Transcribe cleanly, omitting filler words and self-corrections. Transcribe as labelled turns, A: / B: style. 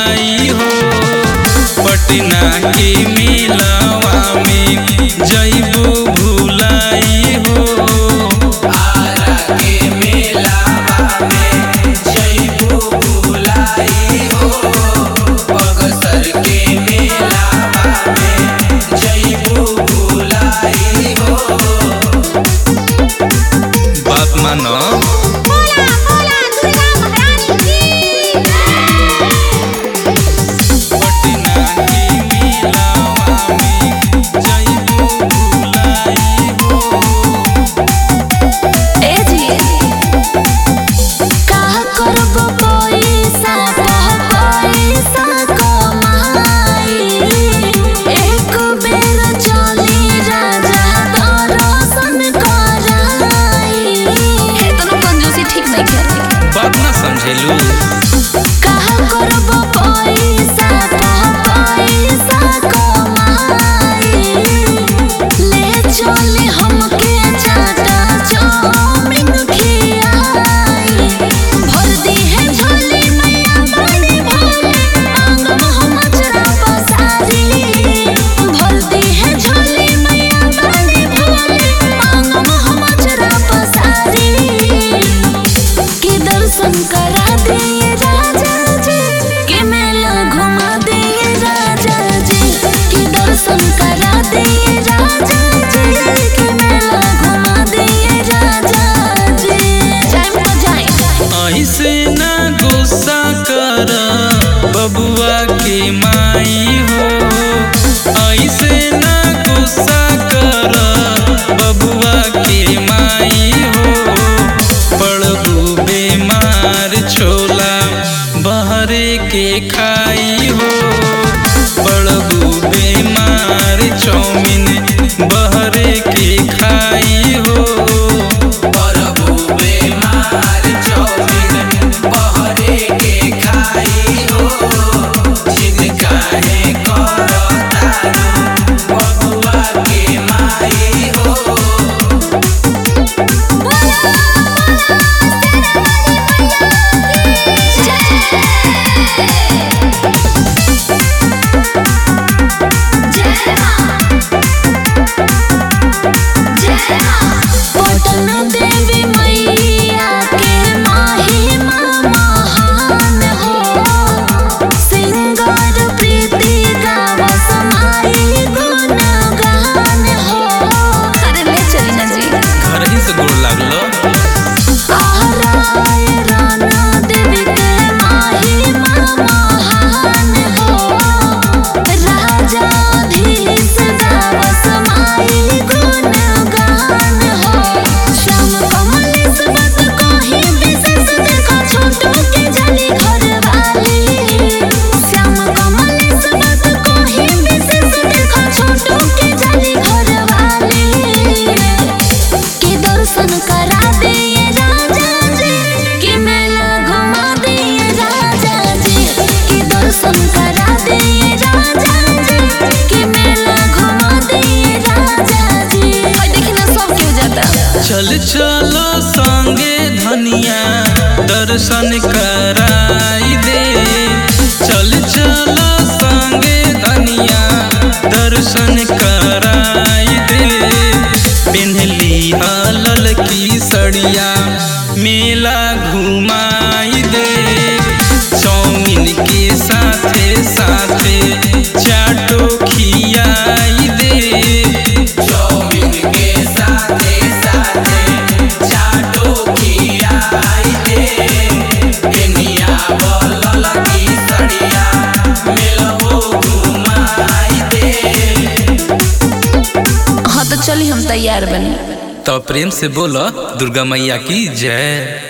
A: भुलाई हो। पटना के मेलावा में जइबू भुलाई हो।
B: आरा के मेलावा में जइबू भुलाई हो। बक्सर के मेलावा में जइबू भुलाई हो।
A: बात मानो बात ना समझेलू। ऐसे ना गुस्सा कर बबुआ के माई हो। ऐसे ना गुस्सा कर बबुआ के माई हो। पड़बू बेमार छोला बहरे के खाई हो। पड़बू बेमार चौमिन बहरे के खाई हो। चल चलो संगे धनिया दर्शन कराई दे। चल चलो संगे धनिया दर्शन कराई दे। पिन्हली हलल की सड़िया मेला घुमाई दे। चौमिन के साथे साथे चाटो खियाई दे।
C: चलिए हम तैयार बने।
A: तो प्रेम से बोलो दुर्गा मैया की जय।